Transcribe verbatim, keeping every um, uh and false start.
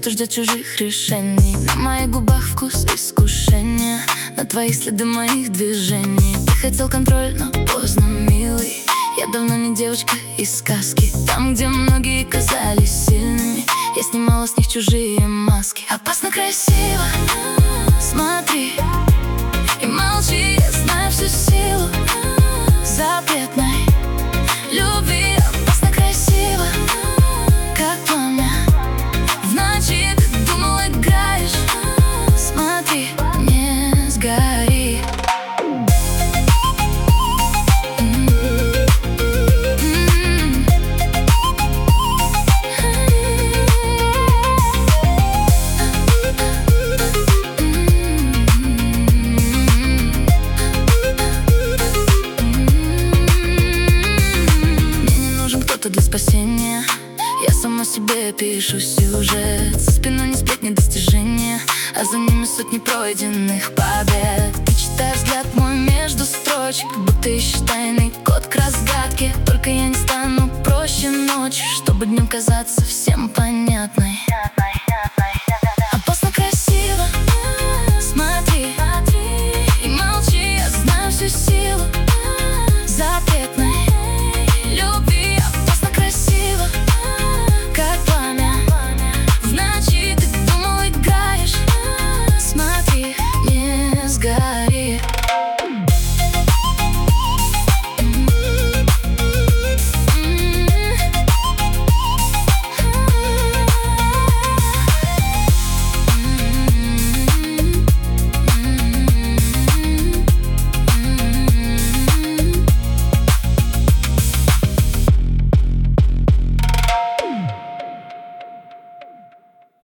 кто ждет чужих решений. На моих губах вкус искушения, на твоих следы моих движений. Ты хотел контроль, но поздно, милый. Я давно не девочка из сказки. Там, где многие казались сильными, я снимала с них чужие маски. Опасно красиво, смотри и молчи, я знаю всю силу запретной любви. Опасно красиво, как пламя в ночи. Ты думал, играешь, смотри, не сгори. Для спасения я сама себе пишу сюжет. За спиной не сплетни, достижения, а за ними сотни пройденных побед. Ты читаешь взгляд мой между строчек, будто ищешь тайный код к разгадке. Только я не стану проще ночью, чтобы днем казаться всем понятной. Опасно красиво, смотри и молчи, я знаю всю силу запретной любви. Опасно красиво, как пламя в ночи. Ты думал, играешь, смотри, не сгорай.